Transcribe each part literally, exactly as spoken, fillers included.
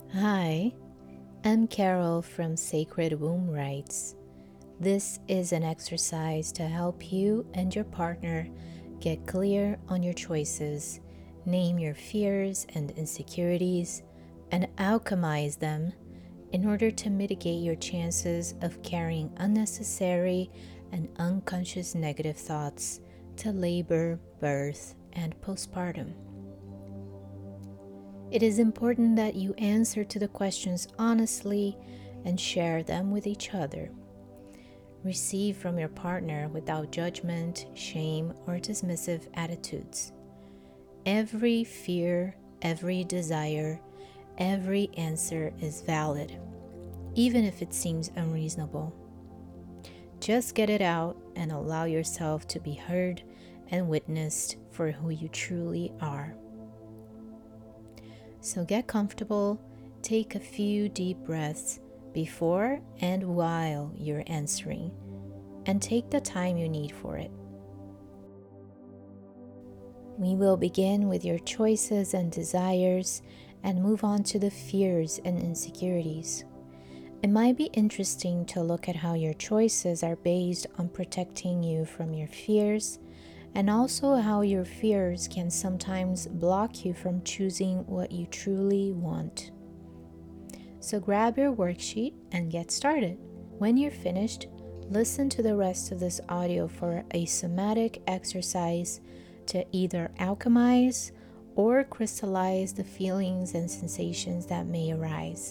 Hi, I'm Carol from Sacred Womb Rites. This is an exercise to help you and your partner get clear on your choices, name your fears and insecurities, and alchemize them in order to mitigate your chances of carrying unnecessary and unconscious negative thoughts to labor, birth, and postpartum. It is important that you answer to the questions honestly and share them with each other. Receive from your partner without judgment, shame, or dismissive attitudes. Every fear, every desire, every answer is valid, even if it seems unreasonable. Just get it out and allow yourself to be heard and witnessed for who you truly are. So get comfortable, take a few deep breaths before and while you're answering, and take the time you need for it. We will begin with your choices and desires and move on to the fears and insecurities. It might be interesting to look at how your choices are based on protecting you from your fears, and also how your fears can sometimes block you from choosing what you truly want. So grab your worksheet and get started. When you're finished, listen to the rest of this audio for a somatic exercise to either alchemize or crystallize the feelings and sensations that may arise.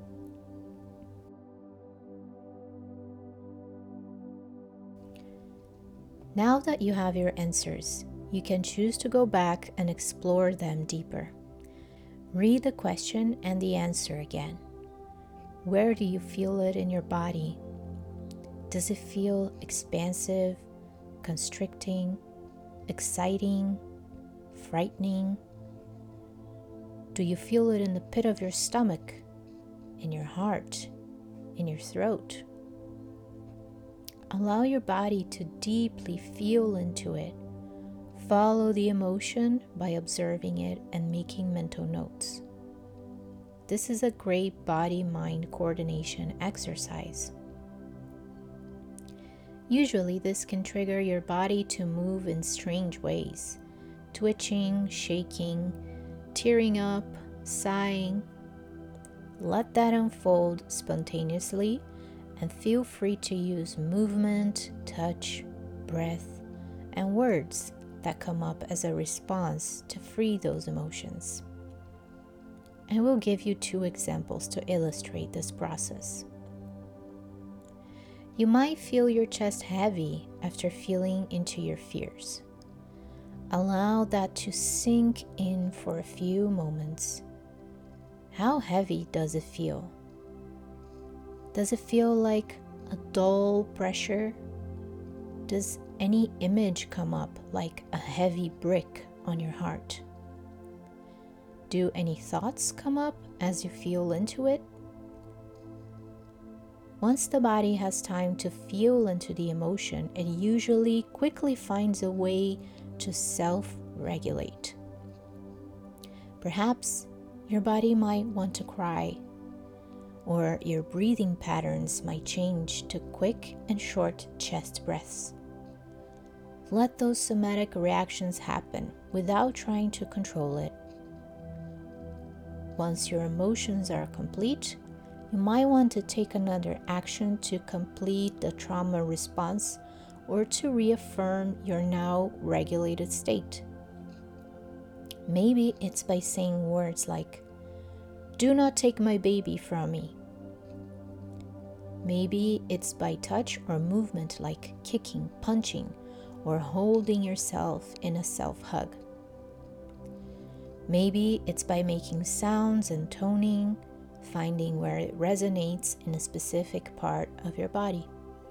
Now that you have your answers, you can choose to go back and explore them deeper. Read the question and the answer again. Where do you feel it in your body? Does it feel expansive, constricting, exciting, frightening? Do you feel it in the pit of your stomach, in your heart, in your throat? Allow your body to deeply feel into it. Follow the emotion by observing it and making mental notes. This is a great body-mind coordination exercise. Usually, this can trigger your body to move in strange ways, twitching, shaking, tearing up, sighing. Let that unfold spontaneously, and feel free to use movement, touch, breath, and words that come up as a response to free those emotions. I will give you two examples to illustrate this process. You might feel your chest heavy after feeling into your fears. Allow that to sink in for a few moments. How heavy does it feel? Does it feel like a dull pressure? Does any image come up like a heavy brick on your heart? Do any thoughts come up as you feel into it? Once the body has time to feel into the emotion, it usually quickly finds a way to self-regulate. Perhaps your body might want to cry, or your breathing patterns might change to quick and short chest breaths. Let those somatic reactions happen without trying to control it. Once your emotions are complete, you might want to take another action to complete the trauma response or to reaffirm your now regulated state. Maybe it's by saying words like, "Do not take my baby from me." Maybe it's by touch or movement like kicking, punching, or holding yourself in a self-hug. Maybe it's by making sounds and toning, finding where it resonates in a specific part of your body.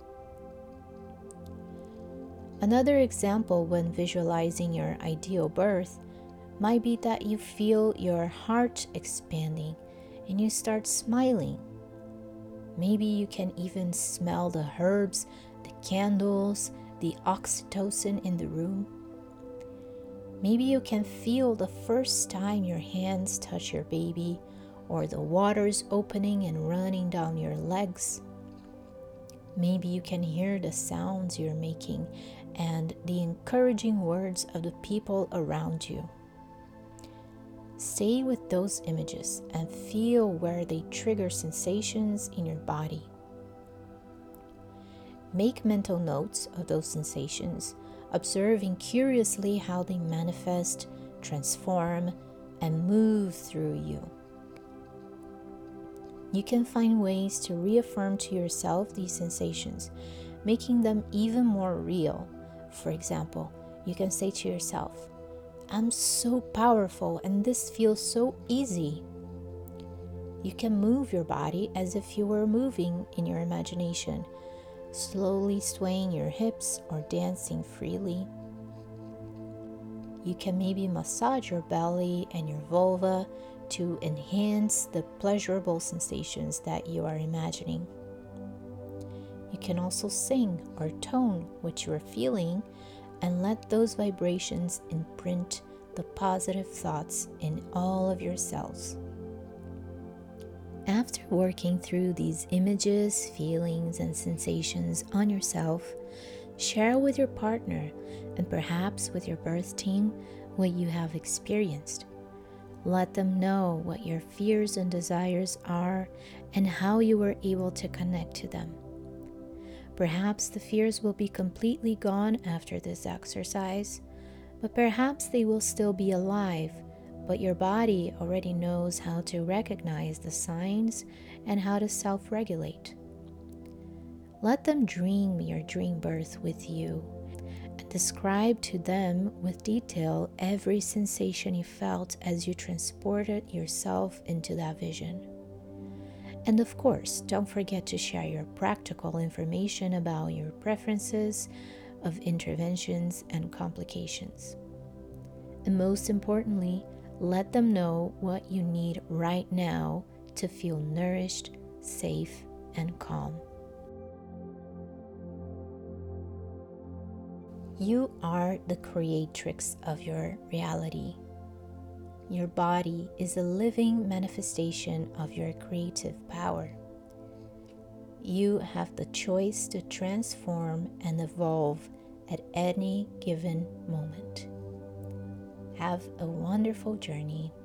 Another example when visualizing your ideal birth might be that you feel your heart expanding and you start smiling. Maybe you can even smell the herbs, the candles, the oxytocin in the room. Maybe you can feel the first time your hands touch your baby, or the waters opening and running down your legs. Maybe you can hear the sounds you're making and the encouraging words of the people around you. Stay with those images and feel where they trigger sensations in your body. Make mental notes of those sensations, observing curiously how they manifest, transform, and move through you. You can find ways to reaffirm to yourself these sensations, making them even more real. For example, you can say to yourself, "I'm so powerful and this feels so easy." You can move your body as if you were moving in your imagination, slowly swaying your hips or dancing freely. You can maybe massage your belly and your vulva to enhance the pleasurable sensations that you are imagining. You can also sing or tone what you are feeling and let those vibrations imprint the positive thoughts in all of your cells. After working through these images, feelings, and sensations on yourself, share with your partner and perhaps with your birth team what you have experienced. Let them know what your fears and desires are and how you were able to connect to them. Perhaps the fears will be completely gone after this exercise, but perhaps they will still be alive, but your body already knows how to recognize the signs and how to self-regulate. Let them dream your dream birth with you and describe to them with detail every sensation you felt as you transported yourself into that vision. And of course, don't forget to share your practical information about your preferences of interventions and complications. And most importantly, let them know what you need right now to feel nourished, safe, and calm. You are the creatrix of your reality. Your body is a living manifestation of your creative power. You have the choice to transform and evolve at any given moment. Have a wonderful journey.